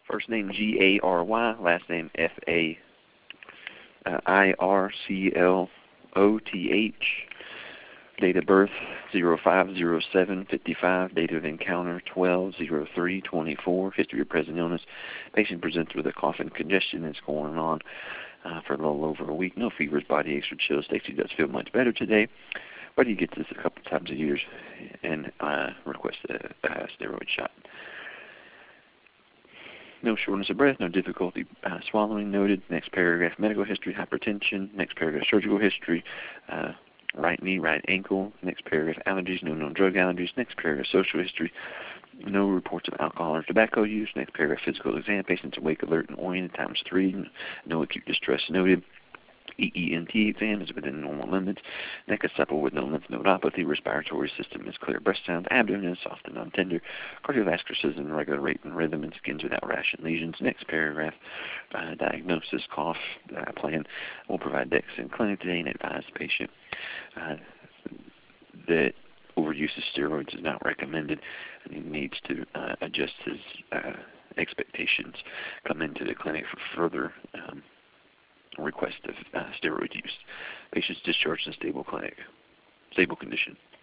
First name Gary, last name Faircloth. Date of birth 05/07/55. Date of encounter 12/03/24. History of present illness. Patient presents with a cough and congestion that's going on for a little over a week. No fevers, body aches, or chills. Stacy does feel much better today, but he gets this a couple times a year and requests a steroid shot. No shortness of breath, no difficulty swallowing noted. Next paragraph, medical history, hypertension. Next paragraph, surgical history, right knee, right ankle. Next paragraph, allergies, no known drug allergies. Next paragraph, social history, no reports of alcohol or tobacco use. Next paragraph, physical exam, patient's awake, alert, and oriented, ×3. No acute distress noted. EENT exam is within normal limits. Neck is supple with no lymph nodopathy. Respiratory system is clear. Breast sound. Abdomen is soft and non-tender. Cardiovascular system, regular rate and rhythm, and skins without rash and lesions. Next paragraph, diagnosis, cough plan. We'll provide DEX in clinic today and advise the patient that overuse of steroids is not recommended, and he needs to adjust his expectations. Come into the clinic for further request of steroid use. Patient's discharged in stable condition.